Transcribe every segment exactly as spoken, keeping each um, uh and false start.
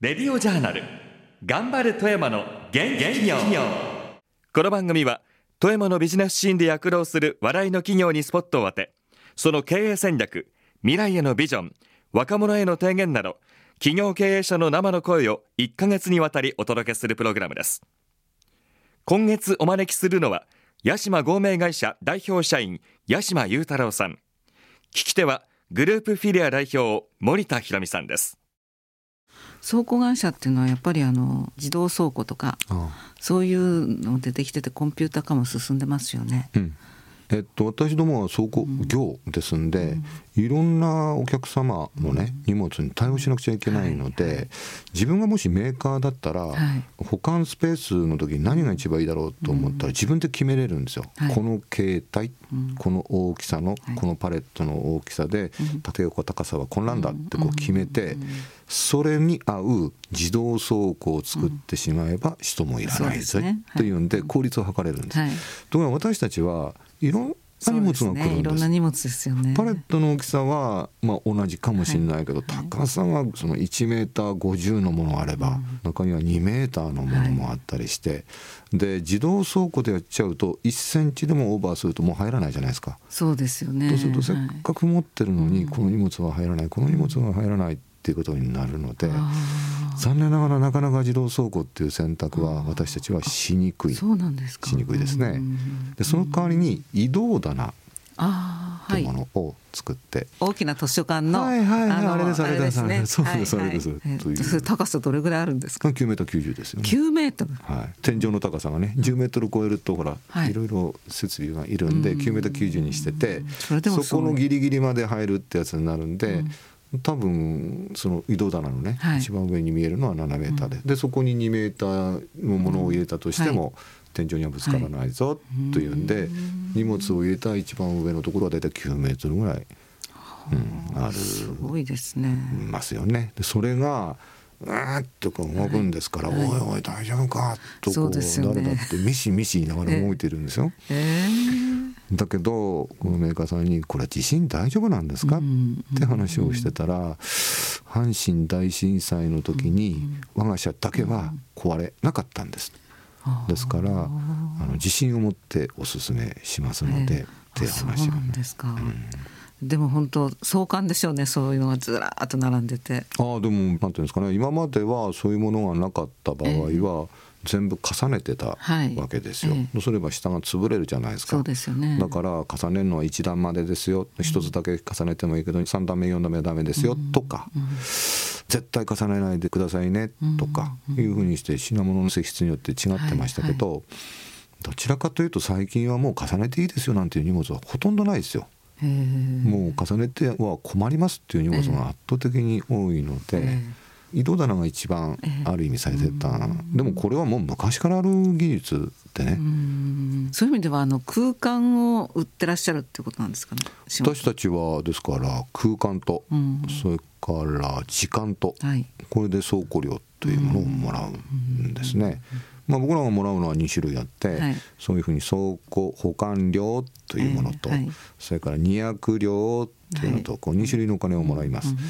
レディオジャーナル頑張る富山の元気企業。この番組は富山のビジネスシーンで躍動する話題の企業にスポットを当て、その経営戦略、未来へのビジョン、若者への提言など企業経営者の生の声をいっかげつにわたりお届けするプログラムです。今月お招きするのは八島合名会社代表社員八島裕太郎さん。聞き手はグループフィリア代表森田博美さんです。 倉庫会社っていうのはやっぱりあの自動倉庫とかああそういうの出てきててコンピューター化も進んでますよね。 うんえっと、私どもは倉庫業ですんで、うん、いろんなお客様のね、うん、荷物に対応しなくちゃいけないので、はいはい、自分がもしメーカーだったら、はい、保管スペースの時に何が一番いいだろうと思ったら、うん、自分で決めれるんですよ、はい、この形態、うん、この大きさの、はい、このパレットの大きさで、うん、縦横高さはこんなんだってこう決めて、うんうん、それに合う自動倉庫を作ってしまえば人もいらないぜ、うんね、というんで効率を図れるんです、はい、ところが私たちはいろんな荷物が来るんです。 ね、いろんな荷物ですよね。 パレットの大きさは、まあ、同じかもしれないけど、はい、高さがそのいちメーターごじゅうのものがあれば、うん、中にはにメーターのものもあったりして、はい、で自動倉庫でやっちゃうといっセンチでもオーバーするともう入らないじゃないですか。 そうですよね。 そうするとせっかく持ってるのに、はい、この荷物は入らない、この荷物は入らないっていうことになるので、残念ながらなかなか自動倉庫っていう選択は私たちはしにくい。 そうなんですか。 しにくいですね。でその代わりに移動棚というものを作って、はい、 大きな図書館の、 はいはいはい、あれですあれですね。そうです、 はいはい、 それです、 えー、それ高さどれぐらいあるんですか。 きゅうメートルきゅうじゅうですよね。 きゅうメートル、 はい、天井の高さがねじゅうメートル超えるとほら、はい、いろいろ設備がいるんできゅうメートルきゅうじゅうにしてて、それでもそこのギリギリまで入るってやつになるんで、うん多分その移動棚のね、はい、一番上に見えるのはななメーターで、うん、でそこににメーターのものを入れたとしても、うんはい、天井にはぶつからないぞ、はい、というんで荷物を入れた一番上のところはだいたいきゅうメートルぐらい、うん、あるすごいですね。 ますよね。でそれがうーっとこう動くんですから、はい、おいおい大丈夫かとこう、ね、誰だってミシミシ言いながら動いてるんですよ。えーだけどこのメーカーさんにこれは地震大丈夫なんですかって話をしてたら、阪神大震災の時に我が社だけは壊れなかったんです。ですからあの自信を持ってお勧めしますのでって話をね。 そうなんですか、うん、でも本当壮観でしょうね。そういうのがずらーっと並んでて。 ああでもなんていうんですかね、今まではそういうものがなかった場合は、えー全部重ねてたわけですよ、はいええ、それば下が潰れるじゃないですか。 そうですよね。 だから重ねるのはいち段までですよ、一つだけ重ねてもいいけどさん段目よん段目はダメですよ、うん、とか、うん、絶対重ねないでくださいね、うん、とかいうふうにして品物の性質によって違ってましたけど、はいはい、どちらかというと最近はもう重ねていいですよなんていう荷物はほとんどないですよ。へもう重ねては困りますっていう荷物が圧倒的に多いので、移動棚が一番ある意味最先端、えー、でもこれはもう昔からある技術でね。 うんそういう意味ではあの空間を売ってらっしゃるってことなんですかね。 私たちはですから空間と、それから時間と、はい、これで倉庫料というものをもらうんですね。まあ、僕らがもらうのはに種類あって、はい、そういうふうに倉庫保管料というものと、えーはい、それから荷役料というのと、こうに種類のお金をもらいます、はい、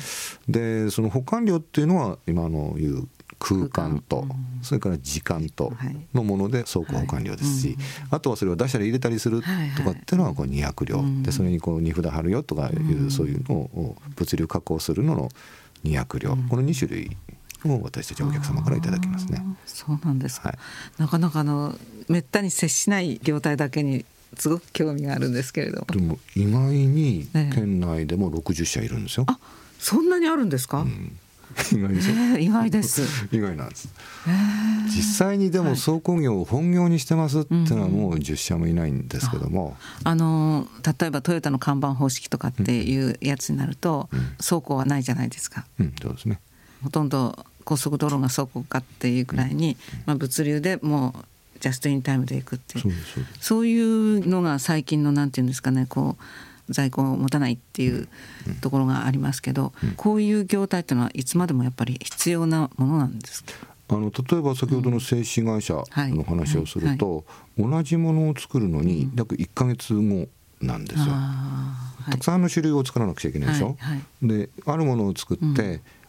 でその保管料っていうのは今の言う空間と、それから時間とのもので倉庫保管料ですし、はい、あとはそれを出したり入れたりするとかっていうのはこう荷役料で、それにこう荷札貼るよとかいうそういうのを物流確保するのの荷役料、このに種類を私たちはお客様からいただきますね。 そうなんですか、はい、なかなかあのめったに接しない業態だけにすごく興味があるんですけれども、 でも意外に県内でもろくじゅっしゃいるんですよ、 ね、あそんなにあるんですか、うん、 意外でしょ、えー、意外です意外なんです、えー、実際にでも倉庫業を本業にしてますっていうのはもうじゅっしゃもいないんですけども、 うん、あの例えばトヨタの看板方式とかっていうやつになると、うん、倉庫はないじゃないですか、 うん、そうですね。 ほとんど高速道路が倉庫かっていうくらいに、うんまあ、物流でもうジャストインタイムでいくっていう、そうですそうです、そういうのが最近のなんていうんですかね、こう在庫を持たないっていうところがありますけど、うんうん、こういう業態っていうのはいつまでもやっぱり必要なものなんですか。 あの例えば先ほどの製紙会社の話をすると、うんはいはい、同じものを作るのに約いっかげつごなんですよ、うんはい、たくさんの種類を作らなくちゃいけないでしょ、はいはい、であるものを作って、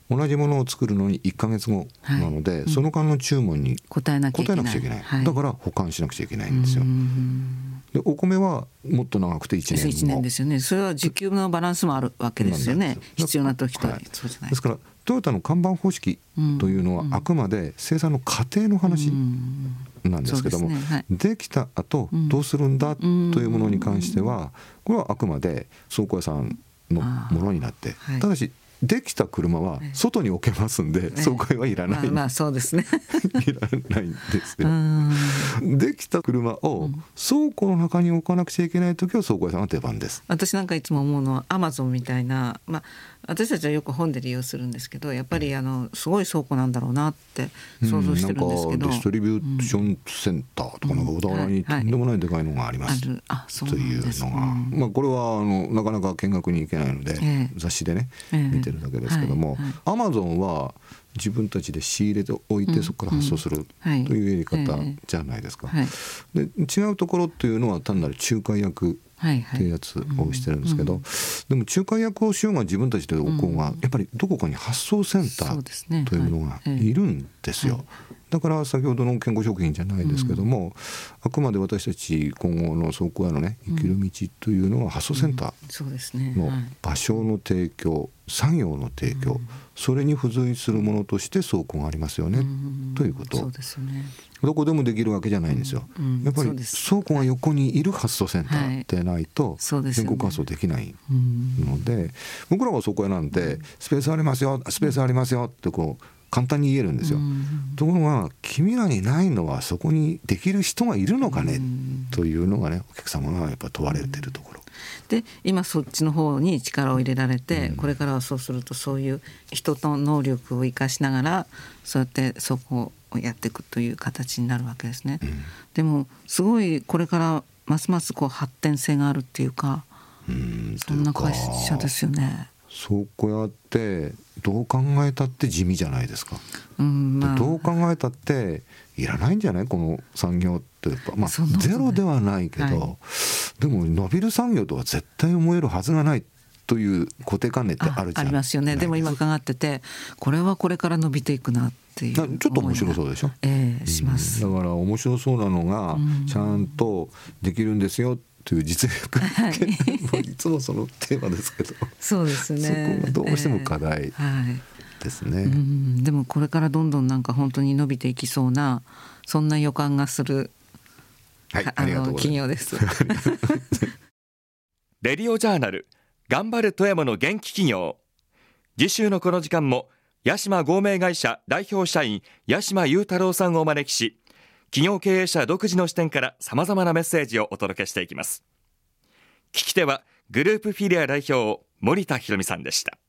同じものを作るのにいっかげつごなので、はい、その間の注文に答えなきゃいけない、 答えなくちゃいけない、はい、だから保管しなくちゃいけないんですよ。でお米はもっと長くていちねんもいちねんですよね。それは需給のバランスもあるわけですよね。必要な時と、はい、そうじゃない。 ですからトヨタの看板方式というのはあくまで生産の過程の話なんですけども、うんうん で, ねはい、できた後どうするんだというものに関してはこれはあくまで倉庫屋さんのものになって、はい、ただしできた車は外に置けますんで、倉庫屋はいらない、 まあ、まあそうですねいらないんですよ。できた車を倉庫の中に置かなくちゃいけない時は倉庫屋さんが出番です。 私なんかいつも思うのはアマゾンみたいな、まあ、私たちはよく本で利用するんですけど、やっぱりあのすごい倉庫なんだろうなって想像してるんですけど、うん、なんかディストリビューションセンターとかなんか小田原にとんでもないでかいのがあります、うんはいはい、というのが、うんまあ、これはあのなかなか見学に行けないので、えー、雑誌でね、えー、見てるだけですけども、アマゾンは自分たちで仕入れておいてそこから発送するというやり方じゃないですか、で違うところっていうのは単なる仲介役っていうやつをしてるんですけど、でも仲介役をしようが自分たちで置こうが、やっぱりどこかに発送センターというものがいるんですよ。だから先ほどの健康食品じゃないですけども、うん、あくまで私たち今後の倉庫屋のね生きる道というのは発送センターの場所の提供、作業の提供、それに付随するものとして倉庫がありますよね、うん、ということ。 そうですよね。 どこでもできるわけじゃないんですよ、うんうん、やっぱり倉庫が横にいる発送センターでないと全国発送できないので、はい、僕らは倉庫屋なんでスペースありますよスペースありますよってこう簡単に言えるんですよ、うん、ところが君らにないのはそこにできる人がいるのかね、うん、というのがねお客様がやっぱ問われているところで、今そっちの方に力を入れられて、うん、これからはそうするとそういう人の能力を生かしながらそうやってそこをやっていくという形になるわけですね、うん、でもすごいこれからますますこう発展性があるっていうか、うん、そんな会社ですよね。 倉庫屋ってどう考えたって地味じゃないですか、うんまあ、どう考えたっていらないんじゃないこの産業ってやっぱ、まあ、ゼロではないけど、はい、でも伸びる産業とは絶対思えるはずがないという固定観念ってあるじゃないですか。ありますよね。 でも今伺っててこれはこれから伸びていくなっていうちょっと面白そうでしょ、 えー、します、 うん、だから面白そうなのがちゃんとできるんですよという実力、はい、いつもそのテーマですけどそうですね、 そこがどうしても課題ですね、 えーはい、うんでもこれからどんどんなんか本当に伸びていきそうなそんな予感がする、 はい、ありがとうございます。 企業ですレディオジャーナル頑張る富山の元気企業。次週のこの時間も八島合名会社代表社員八島裕太郎さんをお招きし、企業経営者独自の視点からさまざまなメッセージをお届けしていきます。聞き手はグループフィリア代表森田博美さんでした。